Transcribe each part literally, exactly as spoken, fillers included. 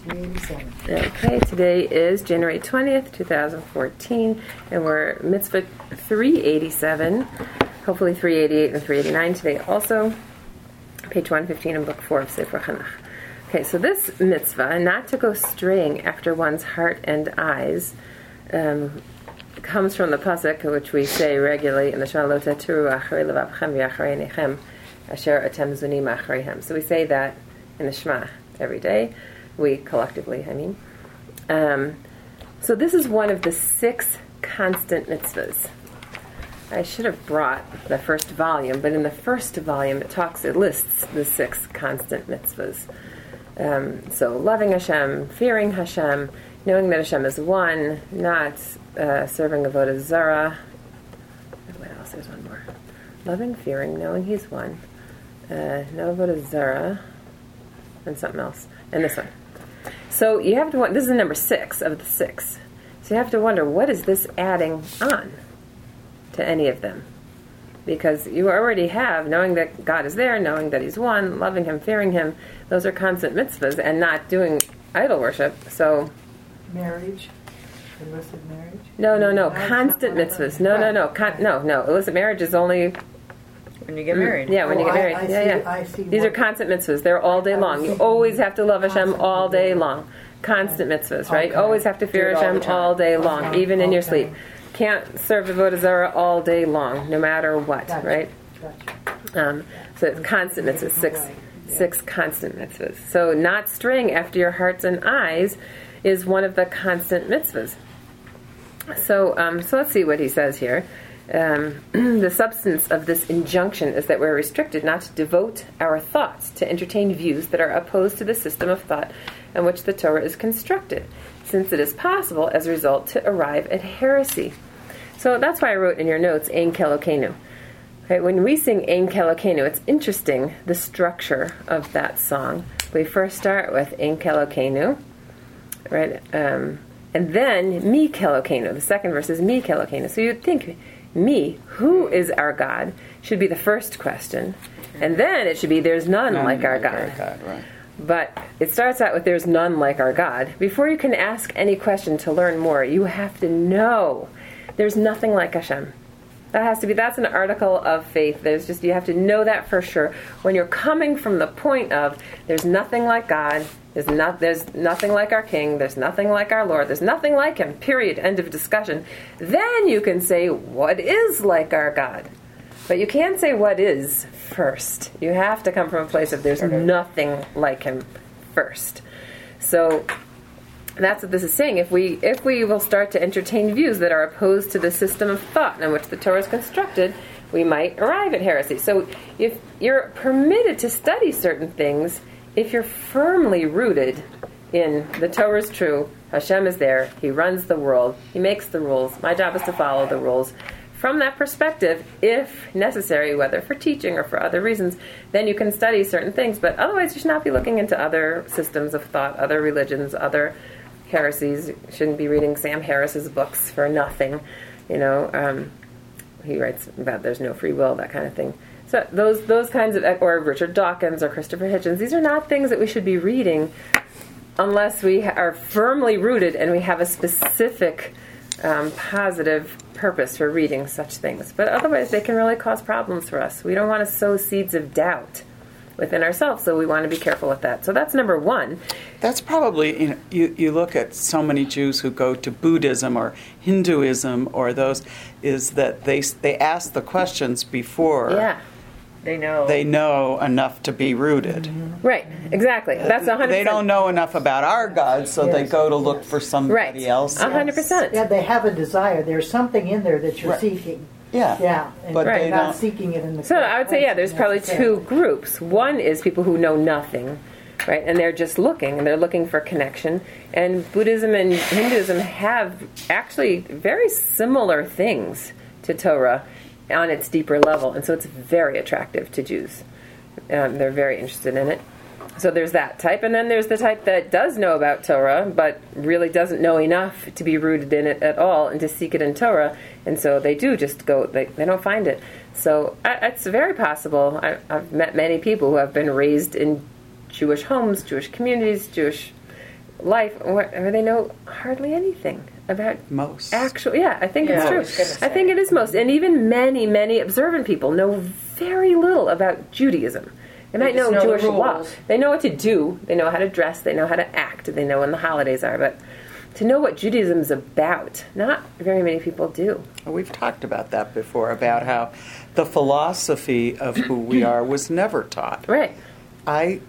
three eighty-seven. Okay, today is January twentieth, twenty fourteen, and we're mitzvah three eighty-seven, hopefully three eighty-eight and three eighty-nine today also, page one fifteen in book four of Sefer Chanach. Okay, so this mitzvah, not to go straying after one's heart and eyes, um, comes from the pasuk which we say regularly in the Shema Lo Taturu Acharei Levavchem V'Acharei Einechem Asher Atem Zunim Achareihem. So we say that in the Shema every day. We collectively, I mean. Um, so this is one of the six constant mitzvahs. I should have brought the first volume, but in the first volume it talks, it lists the six constant mitzvahs. Um, so loving Hashem, fearing Hashem, knowing that Hashem is one, not uh, serving avodah zarah. What else? There's one more. Loving, fearing, knowing He's one. Uh, no avodah zarah, and something else. And this one. So you have to wonder, this is number six of the six. So you have to wonder, what is this adding on to any of them? Because you already have knowing that God is there, knowing that He's one, loving Him, fearing Him. Those are constant mitzvahs, and not doing idol worship. So marriage, illicit marriage. No, no, no. Constant mitzvahs. No, no, no. Con- no, no. Illicit marriage is only when you get married. Yeah, when oh, you get married. I, I yeah, see, yeah. I see These what, are constant mitzvahs. They're all day long. You always have to love Hashem all day long. Constant mitzvahs, right? Okay. Always have to fear all Hashem the time. all day long, Okay. even in your Okay. sleep. Can't serve avodah zarah all day long, no matter what, Gotcha. right? Gotcha. Um, so it's constant mitzvahs, six, six constant mitzvahs. So not straying after your hearts and eyes is one of the constant mitzvahs. So, um, so let's see what he says here. Um, the substance of this injunction is that we're restricted not to devote our thoughts to entertain views that are opposed to the system of thought in which the Torah is constructed, since it is possible, as a result, to arrive at heresy. So that's why I wrote in your notes, Ein Kelokenu. Okay, when we sing Ein Kelokenu, it's interesting, the structure of that song. We first start with Ein Kelokenu, right? Um, and then Mi Kelokenu. The second verse is Mi Kelokenu. So you'd think, me, who is our God, should be the first question. And then it should be, there's none, none like our like God. Our God right. But it starts out with, there's none like our God. Before you can ask any question to learn more, you have to know there's nothing like Hashem. That has to be, that's an article of faith. There's just, you have to know that for sure. When you're coming from the point of, there's nothing like God, there's not, there's nothing like our King, there's nothing like our Lord, there's nothing like Him, period, end of discussion. Then you can say, what is like our God? But you can't say what is first. You have to come from a place of there's nothing like Him first. So that's what this is saying. If we if we will start to entertain views that are opposed to the system of thought in which the Torah is constructed, we might arrive at heresy. So if you're permitted to study certain things, if you're firmly rooted in the Torah is true, Hashem is there, He runs the world, He makes the rules, my job is to follow the rules. From that perspective, if necessary, whether for teaching or for other reasons, then you can study certain things. But otherwise, you should not be looking into other systems of thought, other religions, other heresies. You shouldn't be reading Sam Harris's books for nothing. You know, um, he writes about there's no free will, that kind of thing. So those those kinds of, or Richard Dawkins or Christopher Hitchens, these are not things that we should be reading unless we are firmly rooted and we have a specific um, positive purpose for reading such things. But otherwise, they can really cause problems for us. We don't want to sow seeds of doubt within ourselves, so we want to be careful with that. So that's number one. That's probably, you know, you, you look at so many Jews who go to Buddhism or Hinduism or those, is that they they ask the questions before Yeah. They know. they know enough to be rooted. Mm-hmm. Right, exactly. That's one hundred percent. They don't know enough about our God, so Yes. they go to look Yes. for somebody Right. else. one hundred percent. Yeah, they have a desire. There's something in there that you're Right. seeking. Yeah. Yeah, and But you're they not don't- seeking it in the So correct I would say, yeah, there's place probably necessarily. two groups. One is people who know nothing, right? And they're just looking, and they're looking for connection. And Buddhism and Hinduism have actually very similar things to Torah on its deeper level. And so it's very attractive to Jews. Um, they're very interested in it. So there's that type. And then there's the type that does know about Torah, but really doesn't know enough to be rooted in it at all and to seek it in Torah. And so they do just go, they, they don't find it. So I, it's very possible. I, I've met many people who have been raised in Jewish homes, Jewish communities, Jewish life where, where they know hardly anything about Most. actual. Yeah, I think Yeah, it's I true. was gonna say. I think it is most, and even many, many observant people know very little about Judaism. They might just know, know the Jewish law. rules. They know what to do. They know how to dress. They know how to act. They know when the holidays are. But to know what Judaism is about, not very many people do. We've talked about that before, about how the philosophy of who we are was never taught. Right, I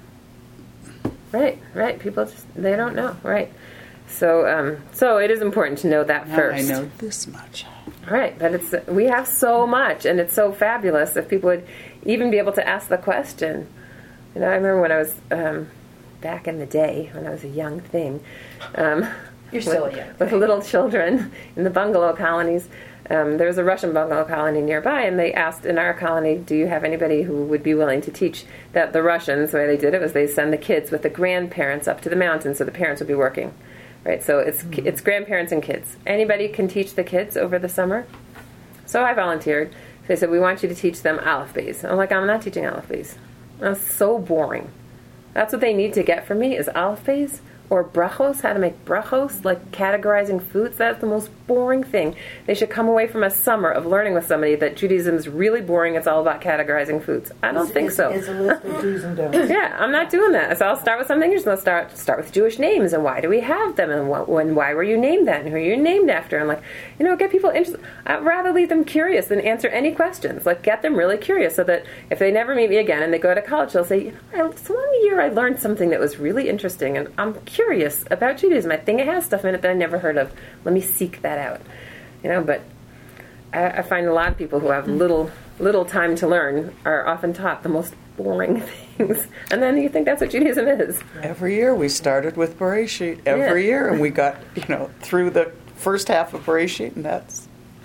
right, right. People just, they don't know. Right. So, um, so it is important to know that now first. I know this much. Right, but it's we have so much, and it's so fabulous if people would even be able to ask the question. You know, I remember when I was um, back in the day when I was a young thing. Um, You're still with, a young with little children in the bungalow colonies. Um, there was a Russian bungalow colony nearby, and they asked in our colony, "Do you have anybody who would be willing to teach?" That the Russians, the way they did it was they send the kids with the grandparents up to the mountains, so the parents would be working. Right, so it's mm-hmm. it's grandparents and kids. Anybody can teach the kids over the summer. So I volunteered. They said, we want you to teach them Aleph Beis. I'm like, I'm not teaching Aleph Beis. That's so boring. That's what they need to get from me is Aleph Beis or brachos, how to make brachos, like categorizing foods. That's the most boring thing. They should come away from a summer of learning with somebody that Judaism is really boring. It's all about categorizing foods. I don't It's- think it's- so. It's a list of do's and don'ts. Yeah, I'm not doing that. So I'll start with something. Just let's start start with Jewish names and why do we have them and what, when why were you named that and who are you named after and like you know get people interested. I'd rather leave them curious than answer any questions. Like get them really curious so that if they never meet me again and they go to college, they'll say, you know, I, so one year I learned something that was really interesting and I'm curious about Judaism. I think it has stuff in it that I never heard of. Let me seek that out. You know, but I, I find a lot of people who have little little time to learn are often taught the most boring things. And then you think that's what Judaism is. Every year we started with Bereshit. Every Yeah. year, and we got you know through the first half of Bereshit, and that's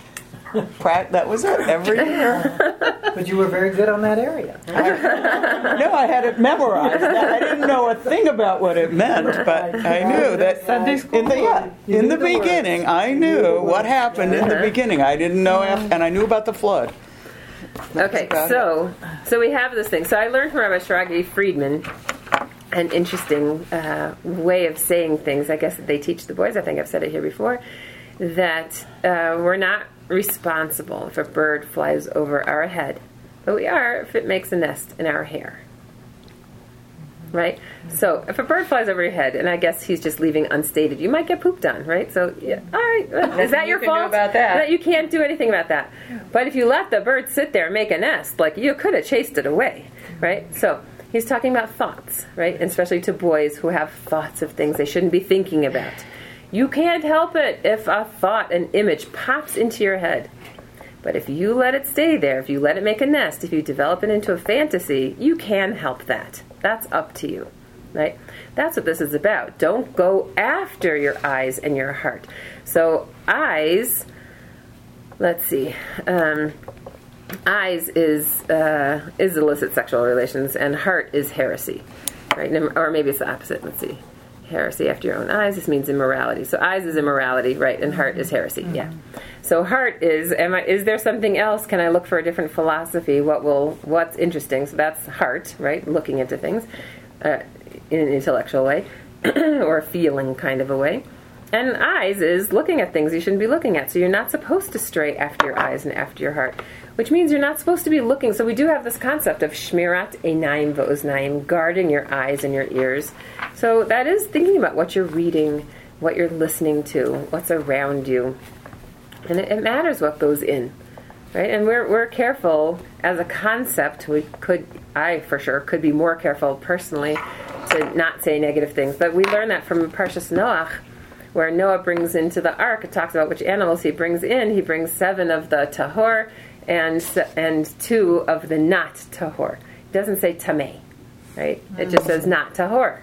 that was it. Every year. But you were very good on that area. No, I had it memorized. I didn't know a thing about what it meant, but I knew that Sunday school. in the yeah, You in knew the the beginning, words. I You knew knew the what words. happened in the beginning. I didn't know, af- and I knew about the flood. That was Okay, about so so we have this thing. So I learned from Rabbi Shragi Friedman an interesting uh, way of saying things. I guess that they teach the boys. I think I've said it here before. That uh, we're not responsible if a bird flies over our head, but we are if it makes a nest in our hair. Right? So if a bird flies over your head, and I guess he's just leaving unstated, you might get pooped on, right? So, yeah, all right, is that you your can do fault? about that. You can't do anything about that. But if you let the bird sit there and make a nest, like you could have chased it away, right? So he's talking about thoughts, right? And especially to boys who have thoughts of things they shouldn't be thinking about. You can't help it if a thought, an image pops into your head. But if you let it stay there, if you let it make a nest, if you develop it into a fantasy, you can help that. That's up to you, right? That's what this is about. Don't go after your eyes and your heart. So eyes, let's see, um, eyes is uh, is illicit sexual relations, and heart is heresy, right? Or maybe it's the opposite. Let's see. Heresy after your own eyes. This means immorality. So eyes is immorality, right? And heart is heresy. Mm-hmm. Yeah. So heart is, am I, is there something else? Can I look for a different philosophy? What will, what's interesting? So that's heart, right? Looking into things uh, in an intellectual way or a feeling kind of a way. And eyes is looking at things you shouldn't be looking at. So you're not supposed to stray after your eyes and after your heart, which means you're not supposed to be looking. So we do have this concept of shmirat einayim v'oznaim, guarding your eyes and your ears. So that is thinking about what you're reading, what you're listening to, what's around you. And it, it matters what goes in, right? And we're we're careful as a concept. We could, I for sure, could be more careful personally to not say negative things. But we learn that from Parshas Noach, where Noah brings into the ark. It talks about which animals he brings in. He brings seven of the tahor and and two of the not tahor. It doesn't say tameh, right? It just says not tahor.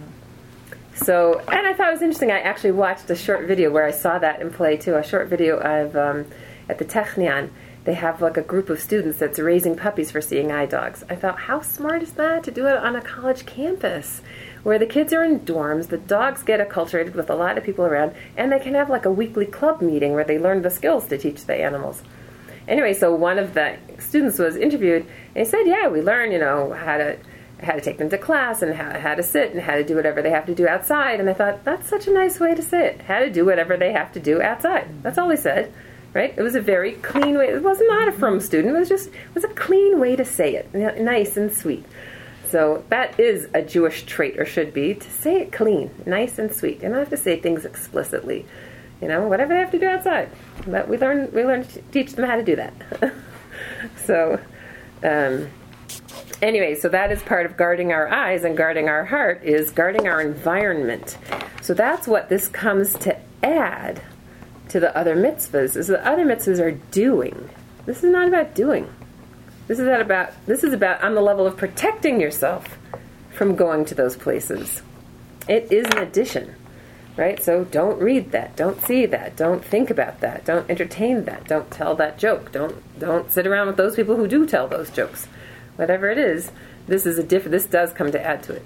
So, and I thought it was interesting. I actually watched a short video where I saw that in play too. A short video of um, at the Technion. They have like a group of students that's raising puppies for seeing eye dogs. I thought, how smart is that to do it on a college campus, where the kids are in dorms, the dogs get acculturated with a lot of people around, and they can have like a weekly club meeting where they learn the skills to teach the animals. Anyway, so one of the students was interviewed, and he said, yeah, we learn, you know, how to how to take them to class and how, how to sit and how to do whatever they have to do outside. And I thought, that's such a nice way to say it. How to do whatever they have to do outside. That's all he said, right? It was a very clean way. It was not a from student. It was just, it was a clean way to say it. Nice and sweet. So that is a Jewish trait, or should be, to say it clean, nice and sweet. You don't have to say things explicitly. You know, whatever they have to do outside. But we learn, we learn to teach them how to do that. so, um... Anyway, so that is part of guarding our eyes, and guarding our heart is guarding our environment. So that's what this comes to add to the other mitzvahs, is the other mitzvahs are doing. This is not about doing. This is not about, this is about on the level of protecting yourself from going to those places. It is an addition, right? So don't read that, don't see that, don't think about that, don't entertain that, don't tell that joke, don't don't sit around with those people who do tell those jokes. Whatever it is, this is a diff- This does come to add to it.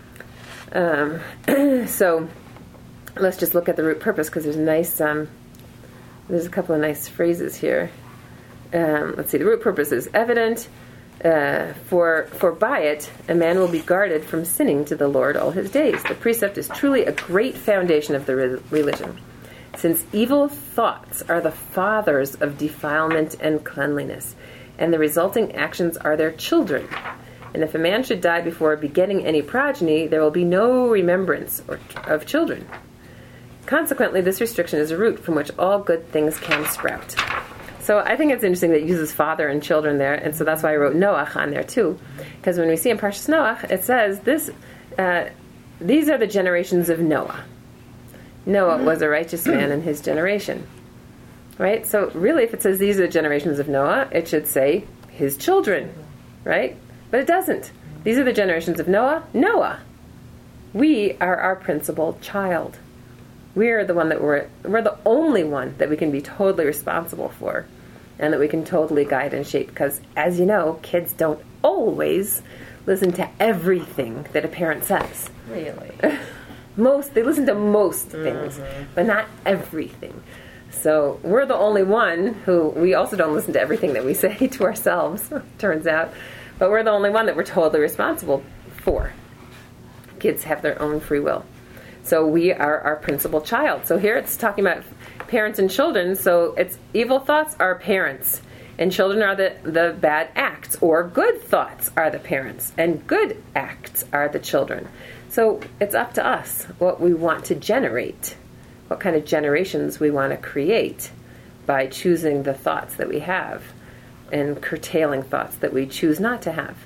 Um, so let's just look at the root purpose, because there's nice. Um, there's a couple of nice phrases here. Um, let's see. The root purpose is evident. Uh, for for by it, a man will be guarded from sinning to the Lord all his days. The precept is truly a great foundation of the re- religion, since evil thoughts are the fathers of defilement and cleanliness, and the resulting actions are their children. And if a man should die before begetting any progeny, there will be no remembrance or, of children. Consequently, this restriction is a root from which all good things can sprout. So I think it's interesting that it uses father and children there, and so that's why I wrote Noach on there too. Because when we see in Parshas Noach, it says, this, uh, these are the generations of Noah. Noah was a righteous man in his generation. Right? So really, if it says these are the generations of Noah, it should say his children. Right? But it doesn't. These are the generations of Noah. Noah. We are our principal child. We're the one that we're, we're the only one that we can be totally responsible for, and that we can totally guide and shape. Because, as you know, kids don't always listen to everything that a parent says. Really? most, they listen to most things, mm-hmm. but not everything. So we're the only one who, we also don't listen to everything that we say to ourselves, turns out. But we're the only one that we're totally responsible for. Kids have their own free will. So we are our principal child. So here it's talking about parents and children. So it's evil thoughts are parents, and children are the, the bad acts, or good thoughts are the parents, and good acts are the children. So it's up to us what we want to generate, what kind of generations we want to create by choosing the thoughts that we have and curtailing thoughts that we choose not to have.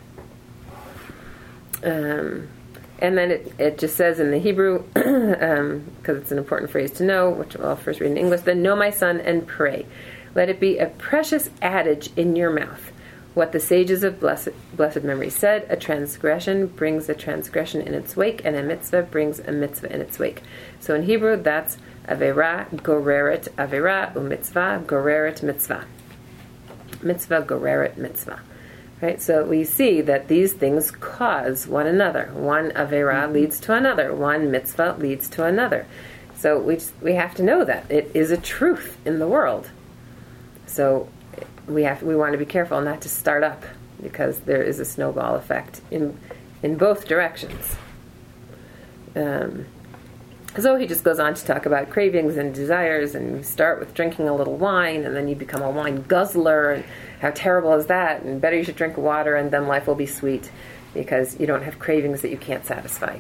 Um, and then it, it just says in the Hebrew, because um, it's an important phrase to know, which I'll first read in English, then know my son and pray. Let it be a precious adage in your mouth. What the sages of blessed, blessed memory said, a transgression brings a transgression in its wake, and a mitzvah brings a mitzvah in its wake. So in Hebrew, that's avera goreret avera, umitzvah goreret mitzvah. Mitzvah goreret mitzvah. Right? So we see that these things cause one another. One avera mm-hmm. leads to another. One mitzvah leads to another. So we we have to know that it is a truth in the world. So we have we want to be careful not to start up, because there is a snowball effect in in both directions. Um, so he just goes on to talk about cravings and desires, and you start with drinking a little wine, and then you become a wine guzzler, and how terrible is that? And better you should drink water, and then life will be sweet, because you don't have cravings that you can't satisfy.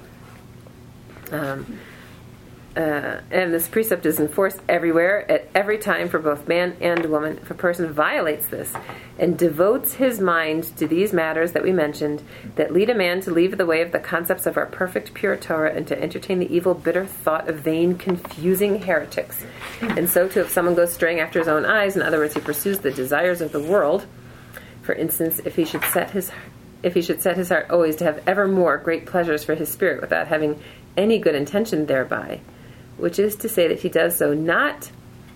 Um, Uh, and this precept is enforced everywhere, at every time, for both man and woman. If a person violates this and devotes his mind to these matters that we mentioned, that lead a man to leave the way of the concepts of our perfect pure Torah, and to entertain the evil, bitter thought of vain, confusing heretics. And so, too, if someone goes straying after his own eyes, in other words, he pursues the desires of the world, for instance, if he should set his if he should set his heart always to have ever more great pleasures for his spirit, without having any good intention thereby, which is to say that he does so not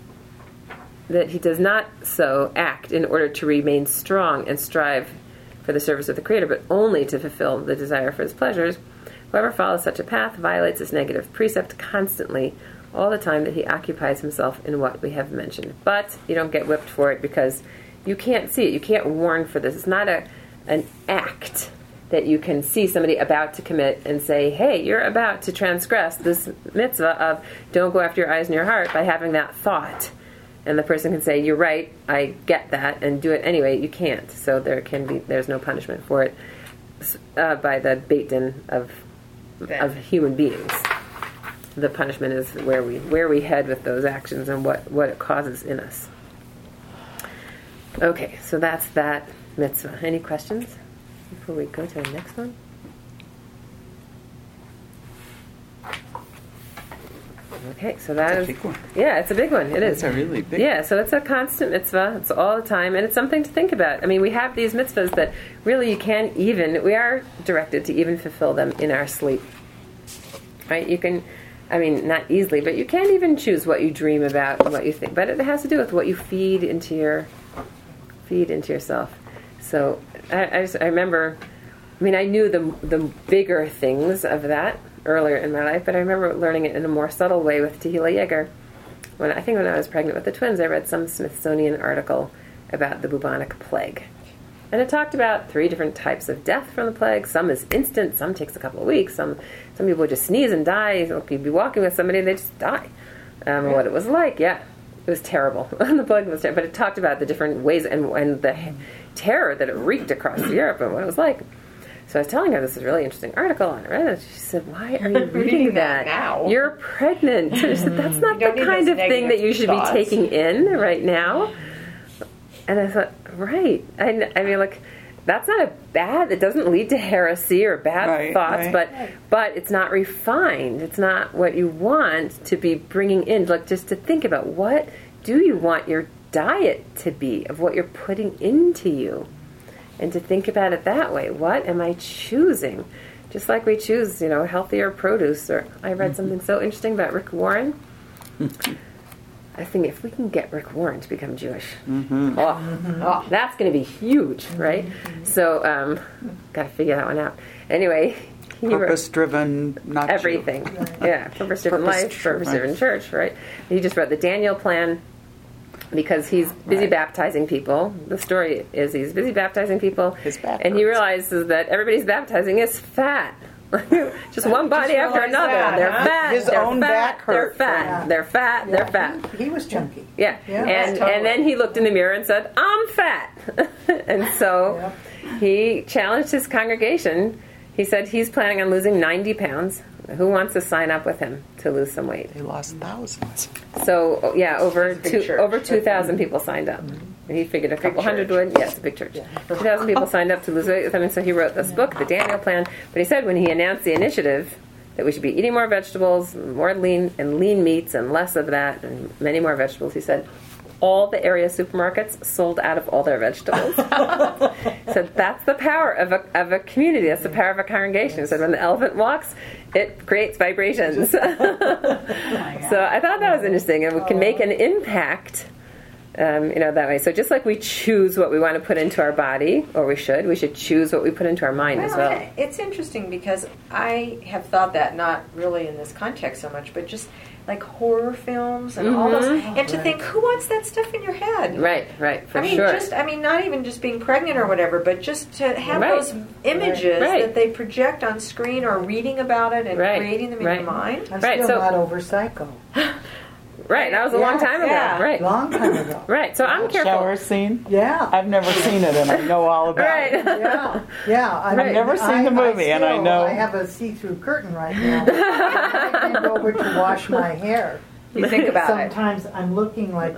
that he does not so act in order to remain strong and strive for the service of the Creator, but only to fulfill the desire for his pleasures. Whoever follows such a path violates this negative precept constantly, all the time that he occupies himself in what we have mentioned. But you don't get whipped for it, because you can't see it. You can't warn for this. It's not a an act. that you can see somebody about to commit and say, hey, you're about to transgress this mitzvah of don't go after your eyes and your heart by having that thought. And the person can say, you're right, I get that, and do it anyway. You can't. So there can be, there's no punishment for it uh, by the Beit Din of, of human beings. The punishment is where we where we head with those actions and what, what it causes in us. Okay, so that's that mitzvah. Any questions before we go to the next one? Okay, so that It's a is big one. yeah, it's a big one. It is It's a really big yeah. So it's a constant mitzvah. It's all the time, and it's something to think about. I mean, we have these mitzvahs that really you can't even. We are directed to even fulfill them in our sleep, right? You can. I mean, not easily, but you can't even choose what you dream about and what you think. But it has to do with what you feed into your feed into yourself. So I, I, just, I remember. I mean, I knew the the bigger things of that earlier in my life, but I remember learning it in a more subtle way with Tehillah Yeager. When I think when I was pregnant with the twins, I read some Smithsonian article about the bubonic plague. And it talked about three different types of death from the plague. Some is instant, some takes a couple of weeks, some some people just sneeze and die. You'd be walking with somebody and they just die. Um, really? What it was like, yeah. It was terrible. The plague was terrible. But it talked about the different ways and, and the terror that it wreaked across Europe and what it was like. So I was telling her this is a really interesting article, and I read it. She said, why are you reading that? now. You're pregnant. So she said, that's not the kind of thing that you should thoughts. be taking in right now. And I thought, right. I, I mean, like, that's not a bad, it doesn't lead to heresy or bad right, thoughts, right. but but it's not refined. It's not what you want to be bringing in. Like, just to think about, what do you want your diet to be, of what you're putting into you? And to think about it that way. What am I choosing? Just like we choose, you know, healthier produce. Or I read something so interesting about Rick Warren. I think if we can get Rick Warren to become Jewish, mm-hmm. oh, mm-hmm. oh, that's going to be huge, right? Mm-hmm. So, um, got to figure that one out. Anyway, purpose-driven, not everything. Jew. Yeah, purpose-driven Purpose life, purpose-driven church, right? He just wrote the Daniel Plan because he's busy right. baptizing people. The story is he's busy baptizing people, His and he realizes that everybody's baptizing is fat. Just one body Just after another. That, they're huh? fat. His they're own fat, back They're hurt fat. Yeah. They're fat. Yeah, They're fat. He, he was chunky. Yeah. Yeah. And Totally. and then he looked in the mirror and said, "I'm fat." And so Yep. he challenged his congregation. He said he's planning on losing ninety pounds. Who wants to sign up with him to lose some weight? They lost thousands. So yeah, over It's a big two church. over two thousand people signed up. He figured a couple hundred would. Yes, yeah, a big church. Two thousand people signed up to lose weight with him, and so he wrote this book, the Daniel Plan. But he said when he announced the initiative that we should be eating more vegetables, more lean and lean meats, and less of that, and many more vegetables. He said all the area supermarkets sold out of all their vegetables. So that's the power of a of a community. That's the power of a congregation. He said when the elephant walks, it creates vibrations. So I thought that was interesting, and we can make an impact. Um, you know, that way. So just like we choose what we want to put into our body, or we should, we should choose what we put into our mind as well. Well, it's interesting because I have thought that, not really in this context so much, but just like horror films and all those, and to think, who wants that stuff in your head? Right, right, for I mean, sure. just, I mean, not even just being pregnant or whatever, but just to have Right. those images Right. that they project on screen or reading about it and Right. creating them in Right. your mind. I'm Right, still so- not over Psycho. Right, that was a long Yeah, time ago. yeah. Right, Long time ago. right. So I'm careful. Shower scene? Yeah. I've never seen it, and I know all about Right. it. Yeah, yeah. I I've never seen the movie, and I still- know- I have a see-through curtain right now. I bend over to wash my hair. You think about it. Sometimes I'm looking like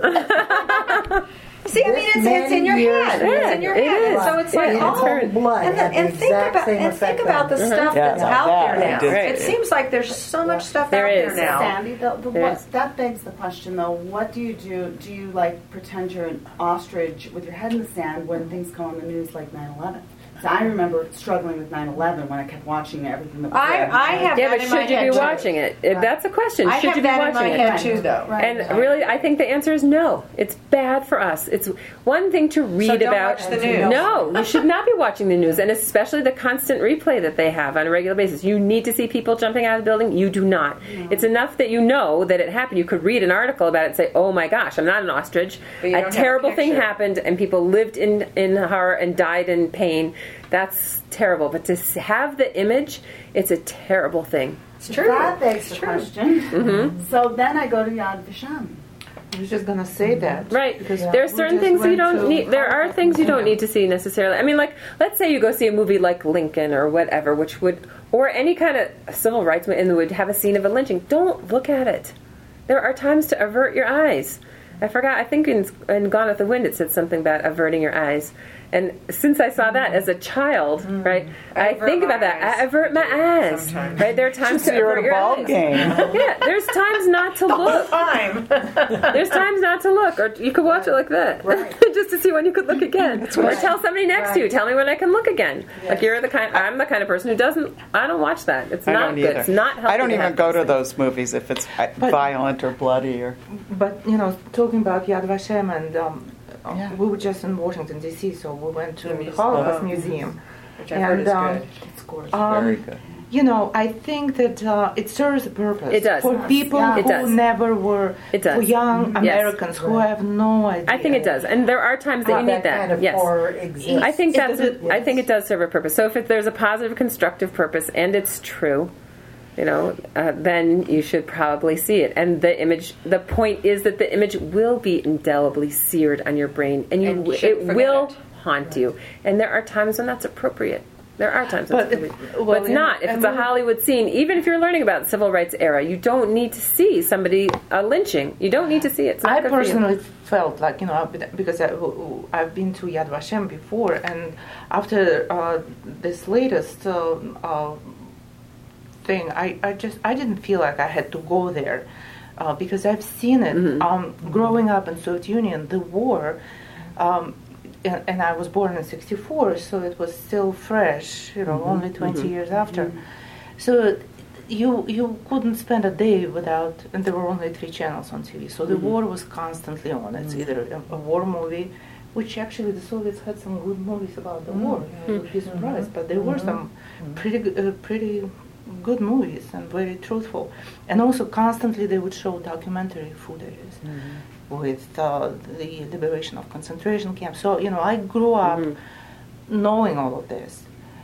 See, I mean, it's, it's in your Many years head. later. It's in your It head. is. So it's Yeah, like, it's oh, her blood. and, the, had the and think exact about same and think effect about the on me. stuff Yeah, that's about out that, there now. I did. Right. It seems like there's so much stuff There out is. there now. Sandy, the, the, There what, is. that begs the question, though. What do you do? Do you like pretend you're an ostrich with your head in the sand when things come on the news like nine eleven? So I remember struggling with nine eleven when I kept watching everything that was I, there. I have Yeah, that but in my should you head be too. watching it? If That's a question. I Should have you be that in watching my it? head too, though. Right. And really, I think the answer is no. It's bad for us. It's one thing to read don't about watch the news. No, you should not be watching the news, and especially the constant replay that they have on a regular basis. You need to see people jumping out of the building. You do not. No. It's enough that you know that it happened. You could read an article about it and say, "Oh my gosh, I'm not an ostrich. But you don't A have a terrible thing picture. happened, and people lived in in horror and died in pain." that's terrible. But to s- have the image, it's a terrible thing. It's true. That begs the It's true. question. Mm-hmm. So then I go to Yad Vashem. I was just gonna say that. Right. Because There are we certain just things you went don't to need. There are Holocaust things you don't Museum. need to see necessarily. I mean, like, let's say you go see a movie like Lincoln or whatever, which would, or any kind of civil rights movie, and would have a scene of a lynching. Don't look at it. There are times to avert your eyes. I forgot. I think in, in Gone with the Wind it said something about averting your eyes. And since I saw that as a child, mm. right, I I, avert think my about that. eyes. I avert my eyes. Sometimes. Right, there are times to You're avert at a your ball eyes. game. Yeah, there's times not to look. Time. There's times not to look, or you could watch it like that, Right. just to see when you could look again, or tell somebody next to you, tell me when I can look again. Like you're the kind, I'm the kind of person who doesn't. I don't watch that. It's I not don't good. either. It's not healthy. I don't to even have go these to things. those movies if it's uh, But- violent or bloody or. But you know, talking about Yad Vashem, and um, uh, Yeah. we were just in Washington D C, so we went to The the muse- Holocaust oh. Museum. Which I've heard And, is um, good. It's gorgeous. Um, Very good. You know, I think that uh, it serves a purpose. It does. For people Yeah. It who does. never were, It does. for young Yes. Americans who Right. have no idea. I think it does, and there are times that you need that that. kind of yes. horror exists. I think It that's. does- A, I think it does serve a purpose. So if it, there's a positive, constructive purpose, and it's true, you know, uh, then you should probably see it. And the image. The point is that the image will be indelibly seared on your brain, and you And you it shouldn't forget will it. haunt you. And there are times when that's appropriate. There are times when But it's it- appropriate. well, but it's and- not. If and it's a we- Hollywood scene, even if you're learning about the civil rights era, you don't need to see somebody uh, lynching. You don't need to see it. It's not I good for you. personally felt like, you know, because I, I've been to Yad Vashem before, and after uh, this latest uh, uh, thing, I, I just I didn't feel like I had to go there uh, because I've seen it. Mm-hmm. Um, growing up in Soviet Union, the war, um, and, and I was born in sixty-four, so it was still fresh, you know, Mm-hmm. only twenty years after. So you you couldn't spend a day without, and there were only three channels on T V. So the Mm-hmm. war was constantly on. It's either a, a war movie, which actually the Soviets had some good movies about the war. Mm-hmm. You would be surprised, but there were some pretty good- uh, pretty good movies and very truthful. And also constantly they would show documentary footages with uh, the liberation of concentration camps. So you know, I grew up knowing all of this.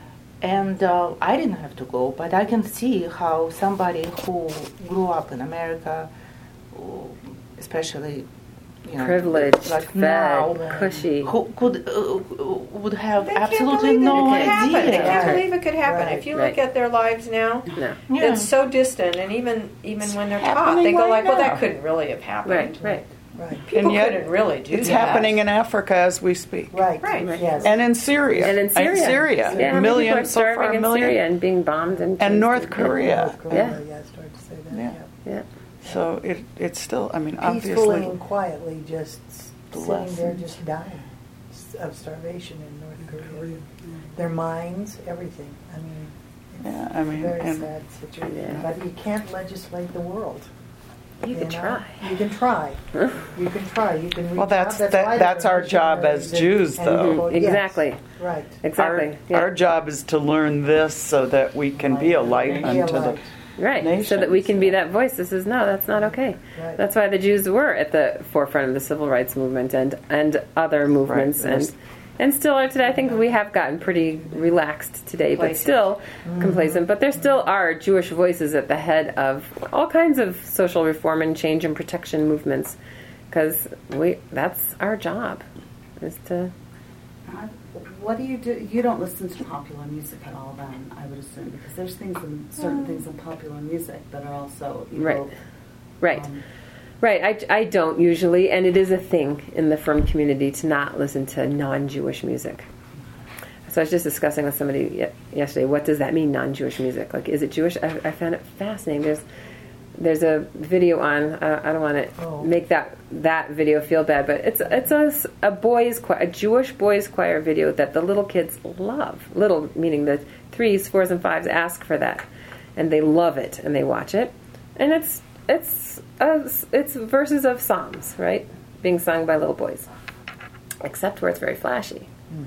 And uh, I didn't have to go, but I can see how somebody who grew up in America, who- especially, you know, Privileged, like fed, now, cushy. who could uh, would have They can't absolutely believe no that it could happen. They idea. can't Right. believe it could happen. Right. If you Right. look at their lives now, No. Yeah. it's so distant. And even even when they're taught, happening they go right like, "Well, now. that couldn't really have happened." Right. Right. Right. People And yet, couldn't really do It's that. happening in Africa as we speak. Right. Right. Yes. And in Syria. And in Syria, Syria. yeah, how many people are Millions, so starving far, in million. Syria and being bombed and And North tasted. Korea. North Korea, Yeah. yeah, I started to say that. Yeah. Yeah. Yeah. So it it's still, I mean, Peacefully obviously. and quietly, just The sitting there, lessons. just dying s- of starvation in North Korea. Their minds, everything. I mean, Yeah, I mean, very and sad situation. Yeah. But you can't legislate the world. You could know? try. You can try. You can try. You can reach Well, that's- out. that- why that's there are our job as missionaries and- Jews, and though. people- yes. Exactly. Right. Exactly. our, yeah. our job is to learn this so that we can be a light Be a unto the. light. Right, so that we nations. can be that voice. This is no, that's not okay. Right. That's why the Jews were at the forefront of the civil rights movement and and other movements, Right. and and still are today. I think we have gotten pretty relaxed today, but Complacent. still complacent. But there still are Jewish voices at the head of all kinds of social reform and change and protection movements, because we that's our job, is to. Uh, What do you do? You don't listen to popular music at all, then I would assume, because there's things in certain things in popular music that are also evil. Right. Right. Um, Right, I, I don't usually, and it is a thing in the Frum community to not listen to non-Jewish music. So I was just discussing with somebody ye- yesterday, what does that mean, non-Jewish music? Like, is it Jewish? I, I found it fascinating. There's there's a video on, uh, I don't want to Oh. make that that video feel bad, but it's it's a, s- a boys choir, a Jewish boys choir video that the little kids love. Little, meaning the threes, fours, and fives ask for that. And they love it, and they watch it. And it's it's uh, it's verses of Psalms, right, being sung by little boys, except where it's very flashy,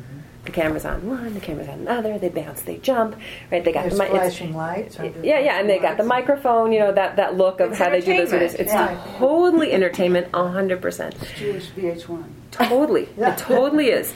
the camera's on one, the camera's on another. They bounce, they jump, right? They got There's the mi- it's- flashing lights. aren't there Yeah, yeah, and they got the flashing microphone. You know that that look of It's how they do those videos. entertainment. It's Yeah. totally entertainment, a hundred percent. Jewish V H one. Totally, Yeah. it totally is.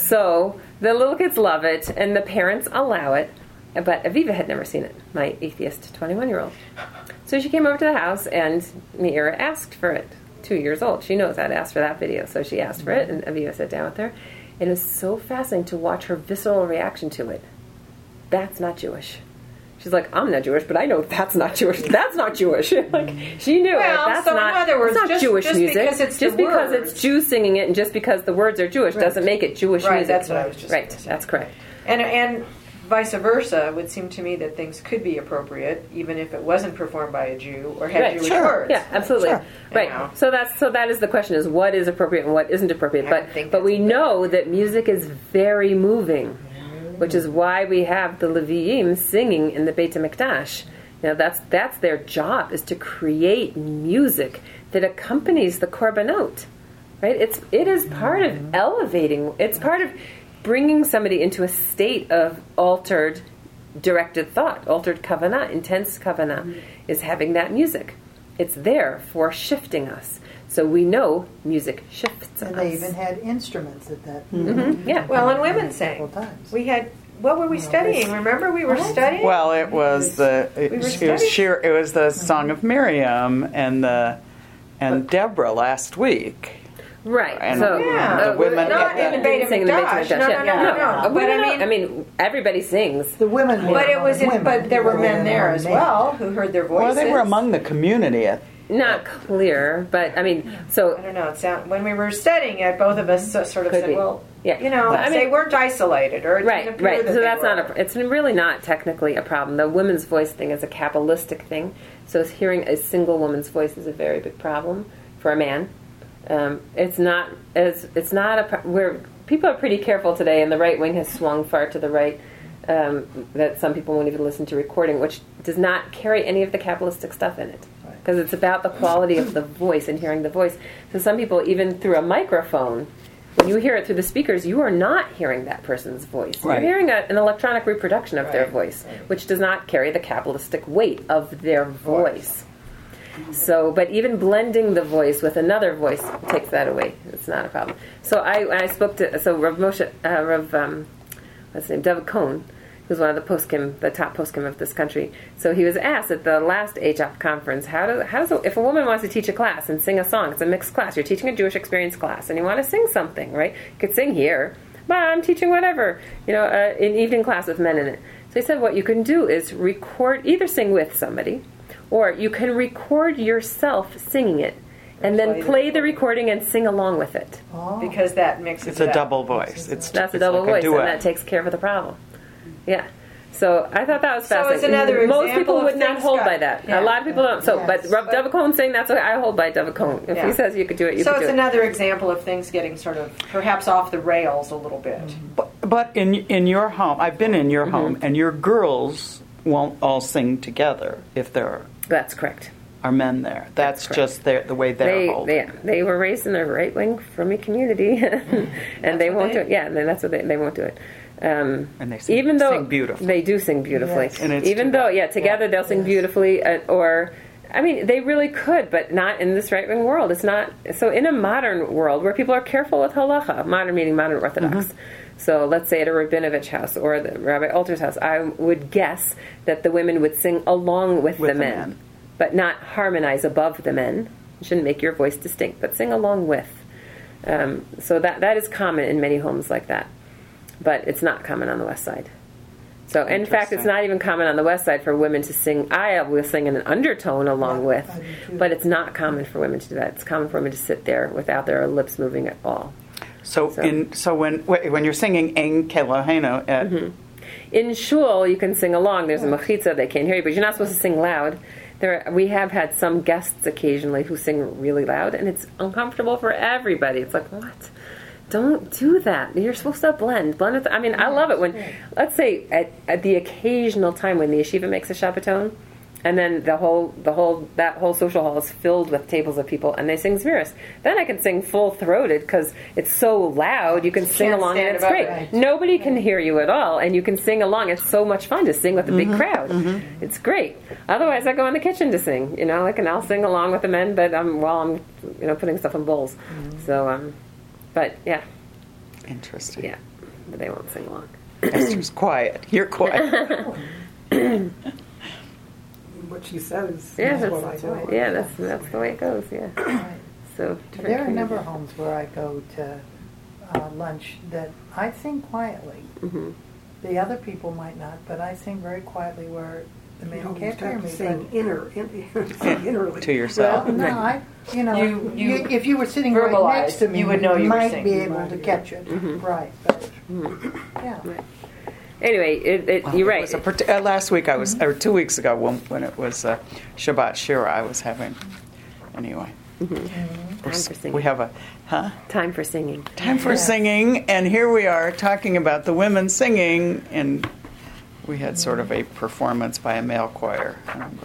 So the little kids love it, and the parents allow it. But Aviva had never seen it, my atheist twenty-one-year-old. So she came over to the house, and Meira asked for it. Two years old, she knows how to ask for that video, so she asked for it, and Aviva sat down with her. It was so fascinating to watch her visceral reaction to it. That's not Jewish. She's like, I'm not Jewish, but I know that's not Jewish. That's not Jewish. Like she knew Well, it. That's so in not, other words, that's not just- Jewish just music. because it's just the because words. it's Jews singing it, and just because the words are Jewish, Right. doesn't make it Jewish Right, music. that's what I was just right. gonna say. That's correct. And and vice versa, it would seem to me that things could be appropriate even if it wasn't performed by a Jew or had Right. Jewish Sure. words. Yeah, absolutely. Sure. Right. You know. So that's so that is the question: is what is appropriate and what isn't appropriate. I But think but that's we fair. know that music is very moving, which is why we have the Leviim singing in the Beit HaMikdash. You know, that's that's their job, is to create music that accompanies the korbanot. Right? It's it is part of elevating. It's part of bringing somebody into a state of altered, directed thought, altered kavanah, intense kavanah, is having that music. It's there for shifting us. So we know music shifts And us. they even had instruments at that. Mhm, yeah. Well, and women sang. Several times. We had. What were we studying? Remember, we were studying. Well, it was the it, We were it was studying- sheer, it was the Song of Miriam and the and Deborah last week. Right. And so Yeah. the women Not at in the- Beit HaMikdash. sing in the Beit HaMikdash, No, no, yeah. no, no, no. Uh, But women I don't- mean- I mean, everybody sings. The women were But it was in. women. But there were men Women there were as men. well who heard their voices. Well, they were among the community. At, Not clear, but I mean, so I don't know. It sound, when we were studying it, both of us so- sort of Could said, be. "Well, Yeah. you know, But I they mean- weren't isolated, or it right, didn't appear right. that So they that's were. not a. It's really not technically a problem. The women's voice thing is a Kabbalistic thing. So hearing a single woman's voice is a very big problem for a man. Um, it's not as it's not a. pro- Where people are pretty careful today, and the right wing has swung far to the right. Um, that some people won't even listen to recording, which does not carry any of the Kabbalistic stuff in it, because it's about the quality of the voice and hearing the voice. So some people, even through a microphone, when you hear it through the speakers, you are not hearing that person's voice. Right. You're hearing a, an electronic reproduction of their Right. voice, which does not carry the Kabbalistic weight of their voice. So, but even blending the voice with another voice takes that away. It's not a problem. So I, when I spoke to, so Rav Moshe, uh, Rav, um, what's his name, David Cohn, who's one of the poskim, the top poskim of this country. So he was asked at the last H O P conference, how does, how does a, if a woman wants to teach a class and sing a song, it's a mixed class, you're teaching a Jewish experience class, and you want to sing something, right? You could sing here, but I'm teaching whatever, you know, uh, an evening class with men in it. So he said what you can do is record, either sing with somebody, or you can record yourself singing it, and then Play the play the recording and sing along with it. Oh. because that mixes it's it a up. double voice. It's That's a it's double like a voice, and duet. that takes care of the problem. Yeah. So I thought that was So it's fascinating. another Most example people of would not things hold got- by that. yeah. A lot of people don't. So, Yes. but Rav But- David Cohen saying that's okay. I hold by David Cohen. If Yeah. he says you could do it, you So could it's do it. another example of things getting sort of perhaps off the rails a little bit. But, but in in your home, I've been in your Mm-hmm. home, and your girls won't all sing together if there That's correct. are men there. That's, correct. just their, the way they're They, holding. they, they were raised in the right wing from a community, and they what won't they- do it. Yeah, and then that's what they, they won't do it. Um, And they sing- even though sing beautifully. They do sing beautifully. Yes. And it's even to- though, yeah, together they'll sing beautifully, uh, or I mean, they really could, but not in this right wing world. It's not. So in a modern world where people are careful with halacha, modern meaning modern Orthodox. Mm-hmm. So let's say at a Rabinovich house or the Rabbi Alter's house, I would guess that the women would sing along with, With the the men, men. but not harmonize above the men. You shouldn't make your voice distinct, but sing along with. Um, so that that is common in many homes like that, but it's not common on the West Side. So in fact, it's Interesting. not even common on the West Side for women to sing. I will sing in an undertone along Yeah, with, I do too. but it's not common for women to do that. It's common for women to sit there without their lips moving at all. So, So- in so when when you're singing Ein Kelohenu at Mm-hmm. In shul, you can sing along. There's a mechitza; they can't hear you, but you're not supposed to sing loud. There, we have had some guests occasionally who sing really loud, and it's uncomfortable for everybody. It's like, what? Don't do that. You're supposed to blend. Blend with. I mean, I love it when, let's say, at, at the occasional time when the yeshiva makes a Shabbaton, and then the whole the whole that whole social hall is filled with tables of people, and they sing Zmiris. Then I can sing full throated because it's so loud. You can sing can't along, and stand it's above great. it. Right. Nobody can hear you at all, and you can sing along. It's so much fun to sing with a big crowd. It's great. Otherwise, I go in the kitchen to sing. You know, like, and I'll sing along with the men, but um, while I'm you know putting stuff in bowls. So um, but yeah, Interesting. yeah, but they won't sing along. Esther's quiet. You're quiet. What she says. Yeah, is that's, what I do. yeah, that's that's the way it goes. Yeah. Right. So There are a number of homes where I go to uh, lunch that I sing quietly. hmm The other people might not, but I sing very quietly where the You man don't can't hear have to me. sing but- inner, in, sing innerly. To yourself. Well, no, I, you know, You- you you, if you were sitting right verbalize, next to me, you would know you were might singing. be able to catch it. Right. But, yeah. Anyway, it, it, you're It right. was a parti- uh, last week I was, or two weeks ago when, when it was uh, Shabbat Shira, I was having, anyway. Time for singing. We have a, huh? Time for singing. Time for singing, and here we are talking about the women singing, and we had sort of a performance by a male choir. And I'm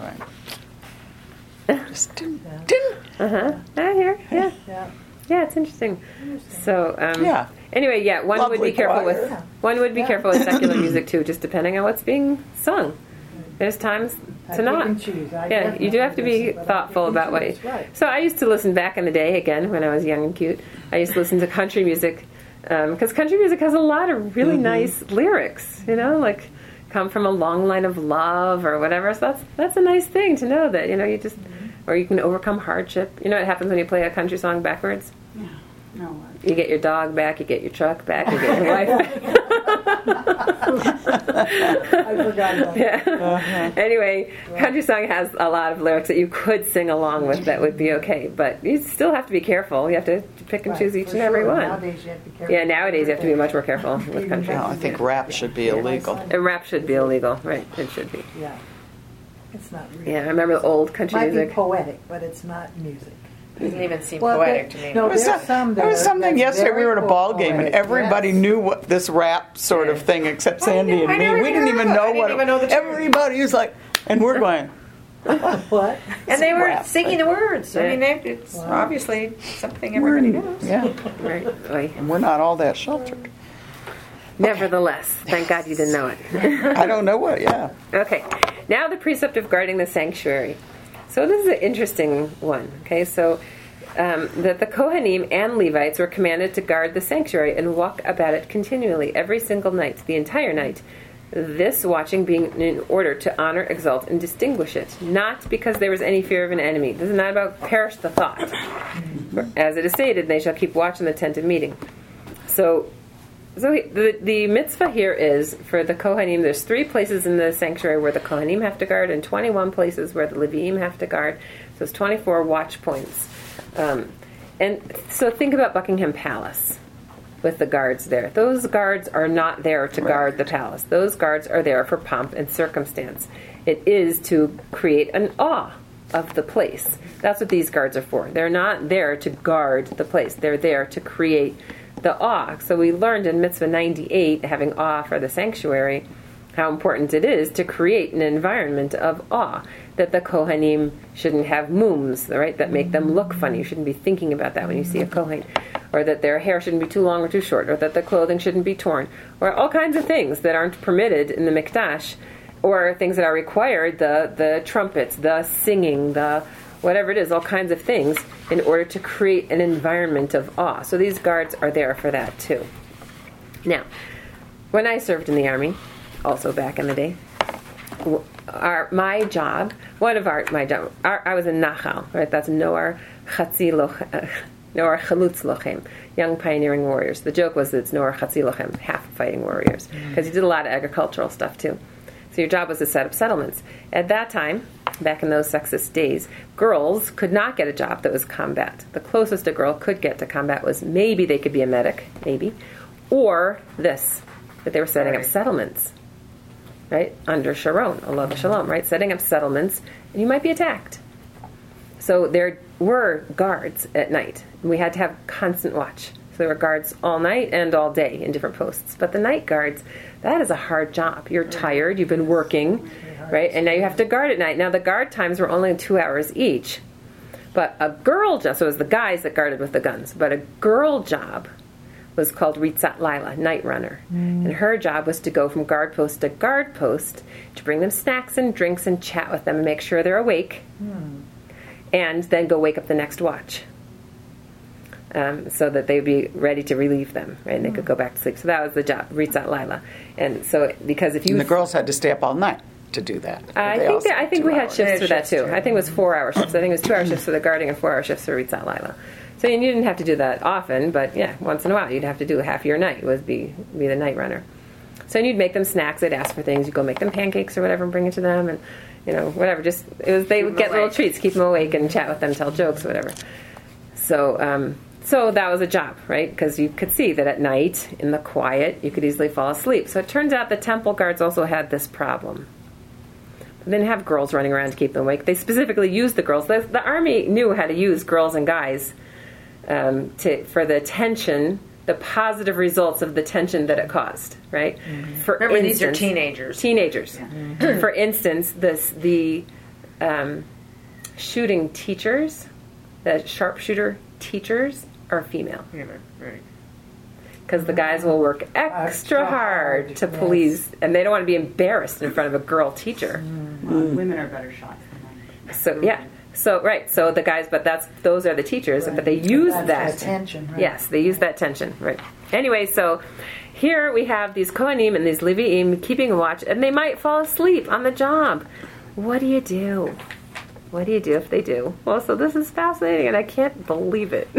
going, just ding, ding. Uh huh. I hear. Yeah. Yeah. Yeah, it's interesting. So, um, Yeah. Anyway, yeah, one would Lovely be careful choir. with one would be Yeah. careful with secular music too, just depending on what's being sung. There's times I to pick not. and choose. I Yeah, you do have to be definitely listen, but I thoughtful pick and about what. You, choose, right. So I used to listen back in the day again when I was young and cute. I used to listen to country music because country music has a lot of really Mm-hmm. nice lyrics. You know, like come from a long line of love or whatever. So that's that's a nice thing to know that you know you just or you can overcome hardship. You know what happens when you play a country song backwards? No, what? You get your dog back, you get your truck back, you get your wife back. I forgot about that. Yeah. Anyway, country song has a lot of lyrics that you could sing along with that would be okay, but you still have to be careful. You have to pick and Right, choose each for and every sure. one. Nowadays you have to be careful. Yeah, nowadays you have to be much more careful with Even country. No, I think rap should be illegal. And rap should be illegal, right? It should be. Yeah. It's not real. Yeah, I remember the old country Might music. be poetic, but it's not music. Doesn't even seem Well, poetic there- to me. no, There was, There's some- some that there was are- something that's yesterday. We very were at a ball poetic, game, and everybody yes. knew what this rap sort of Yeah. thing, except I Sandy know- and I me. never We didn't heard even of it. know I didn't what. even know the tune. Everybody was like, and we're going. What? And they were rap. singing the words. I Yeah. mean, they- it's Wow. obviously something We're everybody in- knows. yeah, Right. Oy. and we're not all that sheltered. Nevertheless, thank God you didn't know it. I don't know what. Yeah. Okay, now the precept of guarding the sanctuary. So this is an interesting one. Okay, so um, that the Kohanim and Levites were commanded to guard the sanctuary and walk about it continually every single night, the entire night. This watching being in order to honor, exalt, and distinguish it, not because there was any fear of an enemy. This is not about perish the thought. As it is stated, they shall keep watch in the tent of meeting. So So the, the mitzvah here is for the Kohanim. There's three places in the sanctuary where the Kohanim have to guard, and twenty-one places where the Leviim have to guard. So it's twenty-four watch points. Um, and so think about Buckingham Palace with the guards there. Those guards are not there to guard the palace. Those guards are there for pomp and circumstance. It is to create an awe of the place. That's what these guards are for. They're not there to guard the place. They're there to create the awe. So we learned in Mitzvah ninety-eight, having awe for the sanctuary, how important it is to create an environment of awe. That the Kohanim shouldn't have mooms, right, that make them look funny. You shouldn't be thinking about that when you see a Kohen. Or that their hair shouldn't be too long or too short. Or that their clothing shouldn't be torn. Or all kinds of things that aren't permitted in the Mikdash. Or things that are required, the, the trumpets, the singing, the whatever it is, all kinds of things, in order to create an environment of awe. So these guards are there for that too. Now, when I served in the army, also back in the day, our my job, one of our my job, our, I was in Nachal, right? That's Noar Chatzi Lochem, Noar Chalutz Lochem, young pioneering warriors. The joke was that it's Noar Chatzi Lochem, half fighting warriors, because he did a lot of agricultural stuff too. So your job was to set up settlements. At that time, back in those sexist days, girls could not get a job that was combat. The closest a girl could get to combat was maybe they could be a medic, maybe, or this, that they were setting up settlements, right, under Sharon, Allah Shalom, right, setting up settlements, and you might be attacked. So there were guards at night. We had to have constant watch. there were guards all night and all day in different posts. But the night guards, that is a hard job. You're tired, you've been working, right? And now you have to guard at night. Now the guard times were only two hours each. But a girl job, so it was the guys that guarded with the guns, but a girl job was called Ritzat Lila, night runner. Mm. And her job was to go from guard post to guard post to bring them snacks and drinks and chat with them and make sure they're awake. Mm. And then go wake up the next watch. Um, so that they'd be ready to relieve them, right? And they mm. could go back to sleep. So that was the job, Ritzat Lila. And so, because if you... And the girls had to stay up all night to do that. Uh, I think that, I think we had shifts for that too. I think it was four-hour shifts. I think it was two-hour shifts for the guarding and four-hour shifts for Ritzat Lila. So you didn't have to do that often, but yeah, once in a while you'd have to do half your night would be be the night runner. So you'd make them snacks. They'd ask for things. You'd go make them pancakes or whatever and bring it to them, and you know whatever. Just it was they would get little treats, keep them awake, and chat with them, tell jokes, whatever. So um, so that was a job, right? Because you could see that at night in the quiet you could easily fall asleep. So it turns out the temple guards also had this problem. They didn't have girls running around to keep them awake. They specifically used the girls. The, the army knew how to use girls and guys um, to for the tension, the positive results of the tension that it caused, right? Mm-hmm. For Remember, instance, these are teenagers. Teenagers. Yeah. Mm-hmm. For instance, this the um, shooting teachers, the sharpshooter teachers are female. Yeah, right. Because the guys will work extra, extra hard, hard to yes. police, and they don't want to be embarrassed in front of a girl teacher. Mm. Well, women are better shots than men. So yeah, so right, so the guys, but that's those are the teachers, right. But they use that's that that tension. Right? Yes, they use that tension. Right. Anyway, so here we have these Kohanim and these Leviim keeping a watch, and they might fall asleep on the job. What do you do? What do you do if they do? Well, so this is fascinating, and I can't believe it.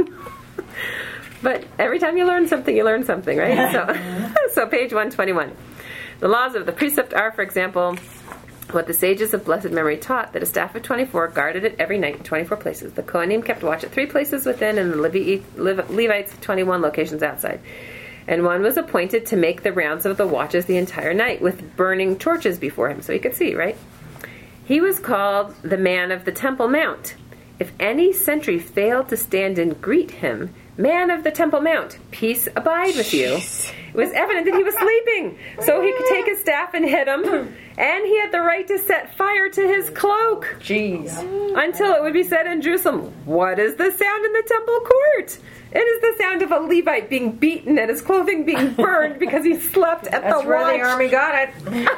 But every time you learn something, you learn something, right? So, so page one twenty-one. The laws of the precept are, for example, what the sages of blessed memory taught, that a staff of twenty-four guarded it every night in twenty-four places. The Kohanim kept watch at three places within, and the Levi- Lev- Levites twenty-one locations outside. And one was appointed to make the rounds of the watches the entire night with burning torches before him, so he could see, right? He was called the man of the Temple Mount. If any sentry failed to stand and greet him, man of the Temple Mount, peace abide with you. It was evident that he was sleeping, so he could take his staff and hit him, and he had the right to set fire to his cloak. Jeez. Until it would be said in Jerusalem, what is the sound in the temple court? It is the sound of a Levite being beaten and his clothing being burned because he slept at That's the where watch. the army got it.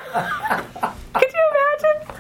Could you imagine?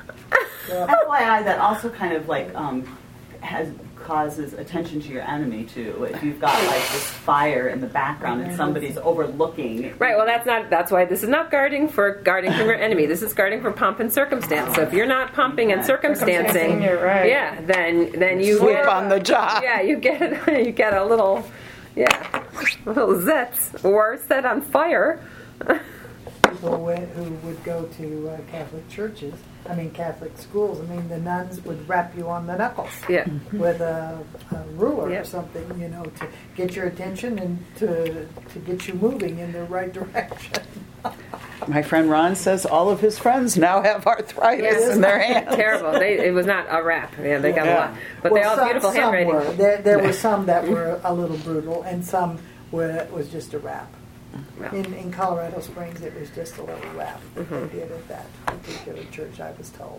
F Y I, that also kind of like um, has causes attention to your enemy too. If you've got like this fire in the background and somebody's overlooking. Right. Well, that's not. That's why this is not guarding for guarding from your enemy. This is guarding for pomp and circumstance. So if you're not pumping and circumstancing, you're right. Yeah, then then you Sleep get, on the job. Yeah, you get you get a little, yeah, a little zets or set on fire. People went, who would go to uh, Catholic churches, I mean Catholic schools, I mean the nuns would rap you on the knuckles Yeah. with a, a ruler Yeah. or something, you know, to get your attention and to to get you moving in the right direction. My friend Ron says all of his friends now have arthritis Yes. in their hands. Terrible. They, it was not a rap. Yeah, they got Yeah. a lot, but Well, they all some, have beautiful some handwriting. Were. There, there were some that were a little brutal, and some where it was just a rap. Wow. In, in Colorado Springs, it was just a little rap that Mhm. they did at that particular church, I was told.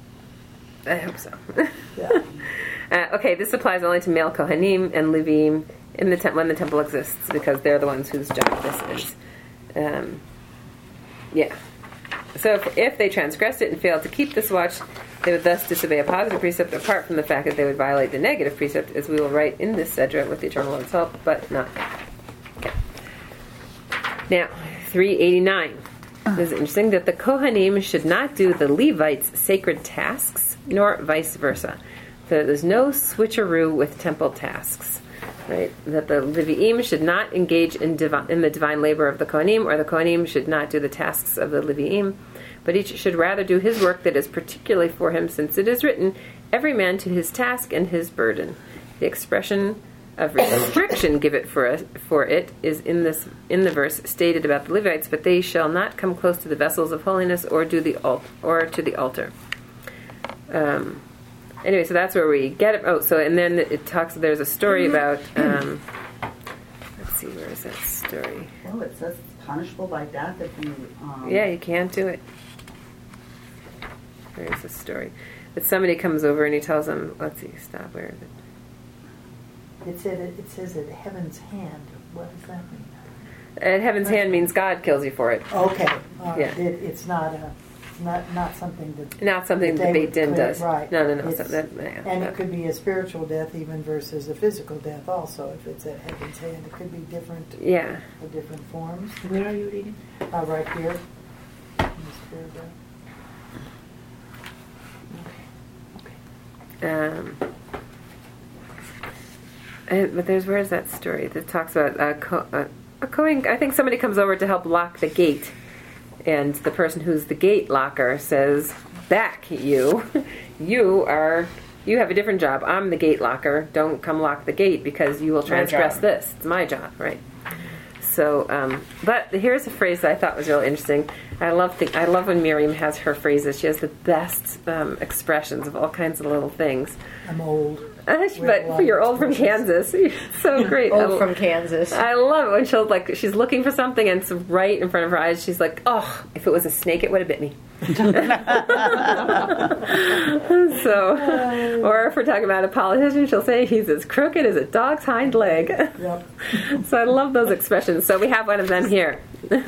I hope so. Yeah. uh, okay, this applies only to male Kohanim and Levim in the tem- when the temple exists, because they're the ones whose job this is. Um, yeah. So if, if they transgressed it and failed to keep this watch, they would thus disobey a positive precept, apart from the fact that they would violate the negative precept, as we will write in this Sedra with the Eternal Lord's help, but not. Okay. Now, three eighty-nine. This is interesting, that the Kohanim should not do the Levites' sacred tasks, nor vice versa. So there's no switcheroo with temple tasks. Right? That the Leviim should not engage in, divi- in the divine labor of the Kohanim, or the Kohanim should not do the tasks of the Leviim, but each should rather do his work that is particularly for him, since it is written, every man to his task and his burden. The expression of restriction give it for, a, for it is in this in the verse stated about the Levites, but they shall not come close to the vessels of holiness or do the al- or to the altar. Um, anyway, so that's where we get it. Oh, so and then it talks. There's a story about um, see, where is that story? Well, it says it's punishable by death if you. Um, Yeah, you can't do it. Where is the story? But somebody comes over and he tells them, let's see, stop, where is it? It said it, it says at heaven's hand. What does that mean? At heaven's hand means God kills you for it. Okay. Uh, Yeah. it, it's not a, it's not not something that. Not something that the they Beit would Din clear- does. Right. No, no, no. It's- So that, yeah, and that- it could be a spiritual death even versus a physical death also. If it's at heaven's hand, it could be different, yeah. uh, different forms. Where are you reading? Uh, right here. In this paragraph. Um, and, but there's where's that story that talks about a, co- a, a Kohen? I think somebody comes over to help lock the gate, and the person who's the gate locker says, "Back, you! You are you have a different job. I'm the gate locker. Don't come lock the gate because you will transgress job. this. It's my job, right?" So, um, but here's a phrase that I thought was really interesting. I love the, I love when Miriam has her phrases. She has the best um, expressions of all kinds of little things. I'm old. Uh, but you're old from Kansas. You're so great. I, Old from Kansas. I love it when she'll like she's looking for something and it's right in front of her eyes. She's like, "Oh, if it was a snake, it would have bit me." So, or if we're talking about a politician, she'll say he's as crooked as a dog's hind leg. Yep. So I love those expressions. So we have one of them here.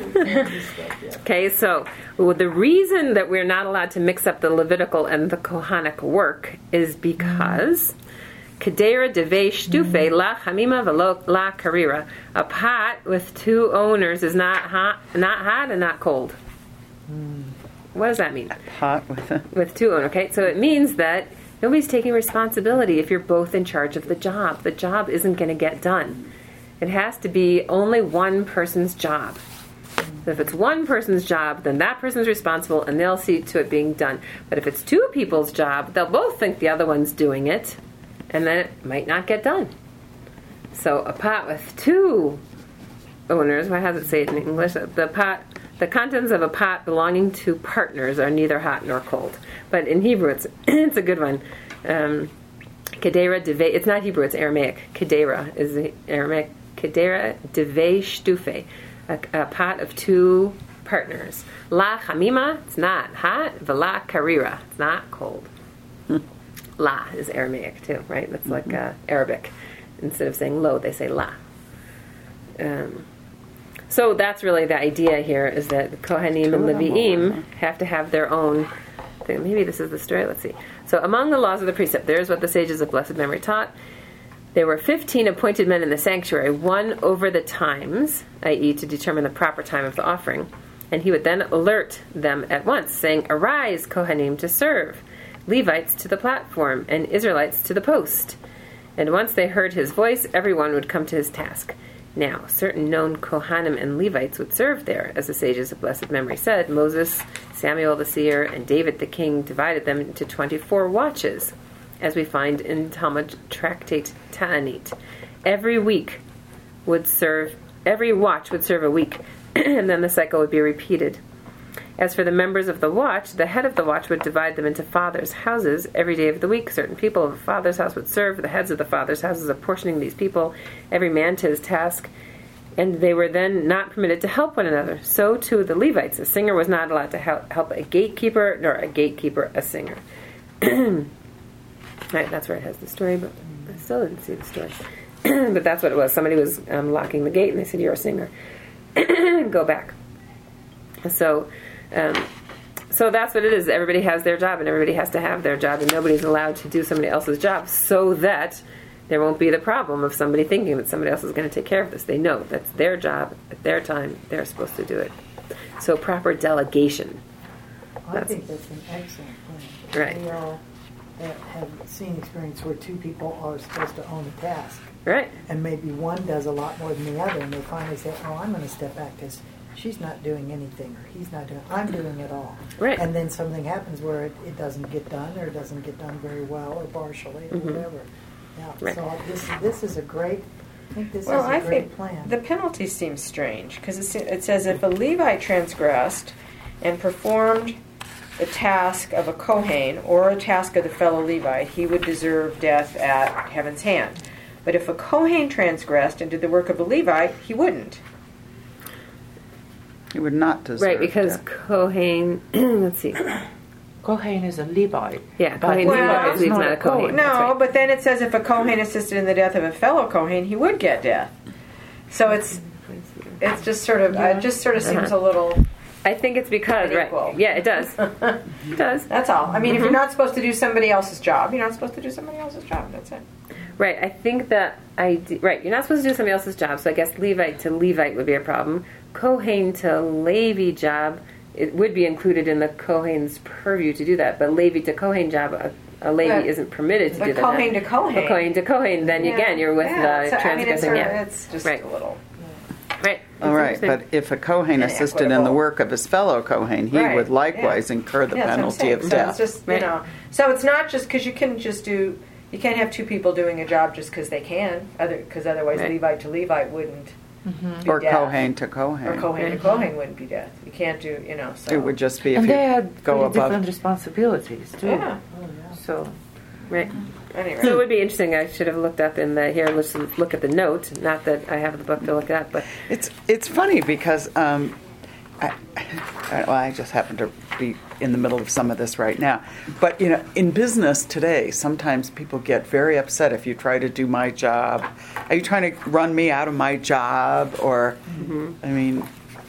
Okay, so well, the reason that we're not allowed to mix up the Levitical and the Kohanic work is because Kedera Deve Shtufe La Hamima Velo La Karira. A pot with two owners is not hot, not hot and not cold. What does that mean? Hot with a. With two owners, okay? So it means that nobody's taking responsibility if you're both in charge of the job. The job isn't going to get done. It has to be only one person's job. So if it's one person's job, then that person's responsible and they'll see to it being done. But if it's two people's job, they'll both think the other one's doing it, and then it might not get done. So a pot with two owners, what does it say in English? The pot, the contents of a pot belonging to partners are neither hot nor cold. But in Hebrew, it's it's a good one. Um, Kedera deve. It's not Hebrew. It's Aramaic. Kedera is the Aramaic. Kedera deve shtufe. A, a pot of two partners. La chamima. It's not hot. Vela karira. It's not cold. La is Aramaic too, right? That's like uh, Arabic. Instead of saying lo, they say la. Um, so that's really the idea here, is that the Kohanim and Levi'im have to have their own thing. Maybe this is the story. Let's see. So among the laws of the precept, there's what the sages of blessed memory taught. There were fifteen appointed men in the sanctuary, one over the times, that is to determine the proper time of the offering. And he would then alert them at once, saying, "Arise, Kohanim, to serve, Levites to the platform, and Israelites to the post." And once they heard his voice, everyone would come to his task. Now, certain known Kohanim and Levites would serve there. As the sages of blessed memory said, Moses, Samuel the seer, and David the king divided them into twenty-four watches, as we find in Talmud Tractate Ta'anit. Every week would serve, every watch would serve a week, and then the cycle would be repeated. As for the members of the watch, the head of the watch would divide them into fathers' houses every day of the week. Certain people of a father's house would serve the heads of the fathers' houses, apportioning these people, every man to his task, and they were then not permitted to help one another. So too the Levites. A singer was not allowed to help, help a gatekeeper, nor a gatekeeper a singer. Right, that's where it has the story, but I still didn't see the story. But that's what it was. Somebody was um, locking the gate, and they said, "You're a singer. Go back." So... Um, so that's what it is. Everybody has their job, and everybody has to have their job, and nobody's allowed to do somebody else's job, so that there won't be the problem of somebody thinking that somebody else is going to take care of this. They know that's their job at their time. They're supposed to do it. So proper delegation. I think that's an excellent plan. Right. We all have, have seen experience where two people are supposed to own a task, Right. and maybe one does a lot more than the other, and they finally say, "Oh, I'm going to step back because she's not doing anything, or he's not doing, I'm doing it all." Right. And then something happens where it, it doesn't get done, or it doesn't get done very well, or partially, or Mm-hmm. whatever. Yeah. Right. So this this is a great, I think this Well, is a I great think plan. the penalty seems strange because it, it says if a Levite transgressed and performed the task of a Kohen or a task of the fellow Levite, he would deserve death at heaven's hand. But if a Kohen transgressed and did the work of a Levite, he wouldn't. He would not deserve Right, because death. Kohen, let's see. Kohen is a Levite. Yeah, But Kohen Well, Levite is it's not not a a Kohen. Kohen. No, That's right. but then it says if a Kohen assisted in the death of a fellow Kohen, he would get death. So it's it's just sort of it just sort of seems a little. I think it's because, right. Unequal. Yeah, it does. It does. That's all. I mean, if you're not supposed to do somebody else's job, you're not supposed to do somebody else's job. That's it. Right, I think that I d- right. You're not supposed to do somebody else's job, so I guess Levite to Levite would be a problem. Kohen to Levi job, it would be included in the Kohen's purview to do that, but Levi to Kohen job, a, a Levi But- isn't permitted to but do that. Kohen to Kohen. But Kohen to Kohen, then Yeah. again you're with Yeah, the so, I mean, it's, transgressing. sort of- Yeah, it's just right, a little. right. All right, It's but interesting. if a Kohen assisted in the Inequitable. work of his fellow Kohen, he Right, would likewise yeah. incur the Yeah, that's what I'm penalty saying. of So death. It's just, Right. you know, so it's not just because you can just do. You can't have two people doing a job just because they can, other because otherwise Right. Levite to Levite wouldn't be Or death. Kohen to or Kohen. Kohen to Kohen wouldn't be death. You can't do, you know. So It would just be if And you they had go very above. different responsibilities too. yeah. So Right. Anyway, So it would be interesting. I should have looked up in the here. Let's look at the note. Not that I have the book to look at, but It's it's funny because um, I, I, well, I just happen to be in the middle of some of this right now. But you know, in business today, sometimes people get very upset if you try to do my job. Are you trying to run me out of my job? Or, I mean,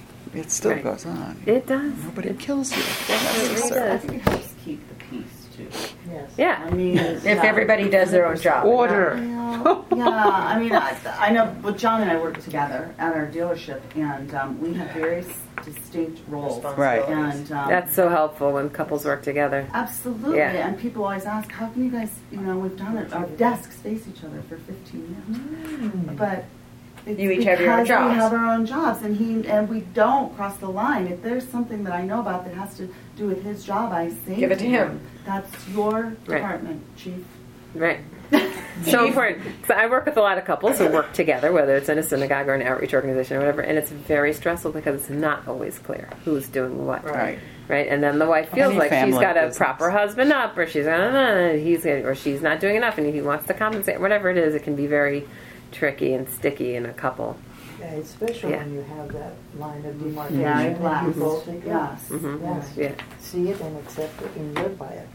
it still Right. goes on. it does. Nobody kills you. It necessarily. I think it helps keep the peace too. Yes. Yeah. I mean, if everybody does their own job, order. Yeah, yeah, I mean, I, I know, well, John and I work together at our dealership, and um, we have very s- distinct roles. Right. And um, That's so helpful when couples work together. absolutely. Yeah. And people always ask, how can you guys, you know, we've done it, our desks face each other for fifteen years. But it's You each have your own because we jobs. have our own jobs, and he and we don't cross the line. If there's something that I know about that has to do with his job, I say Give it to him. That's your Right. department, chief. Right. So important. So I work with a lot of couples who work together, whether it's in a synagogue or an outreach organization or whatever, and it's very stressful because it's not always clear who's doing what. Right. Right. And then the wife feels Any like she's family got to business. prop her husband up, or she's uh, he's or she's not doing enough, and he wants to compensate. Whatever it is, it can be very tricky and sticky in a couple. Yeah, especially Yeah. when you have that line of demarcation. Yeah, and glass. you both think, Yes. Mhm. Yes. Yeah. See it and accept it and live by it.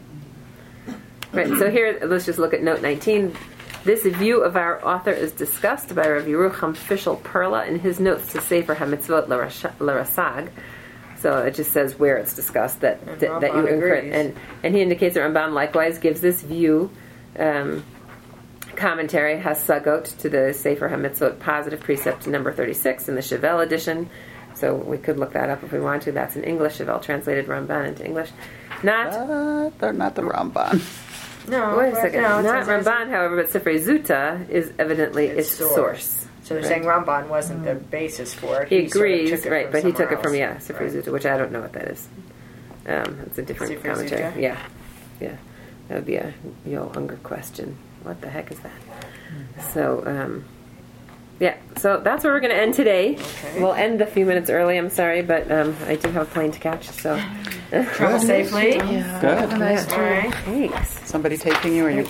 Right, so here, let's just look at note nineteen. This view of our author is discussed by Rav Yerucham Fischel Perla in his notes to Sefer HaMitzvot L'Rasag. So it just says where it's discussed that And that, that you Ramban incur, agrees. and and he indicates that Ramban likewise gives this view. Um, commentary Hasagot to the Sefer HaMitzvot positive precept number thirty-six in the Chevelle edition. So we could look that up if we want to. That's in English. Chevelle translated Ramban into English. Not Uh, they're not the Ramban. no, Wait a but second. no, it Not says- Ramban, however, but Sifrei Zuta is evidently its Its source. source. So they're saying Ramban wasn't the basis for it. He sort of agrees, took it right? from But he took somewhere it from yeah, else. Sifrei Right. Zuta, which I don't know what that is. Um, it's a different Sifrei commentary. Zuta? Yeah, yeah. That would be a Yoel Unger question. What the heck is that? So, um, yeah. So that's where we're going to end today. Okay. We'll end a few minutes early. I'm sorry, but um, I do have a plane to catch. So, Travel safely. Good. All right. thanks. Somebody taking you, or you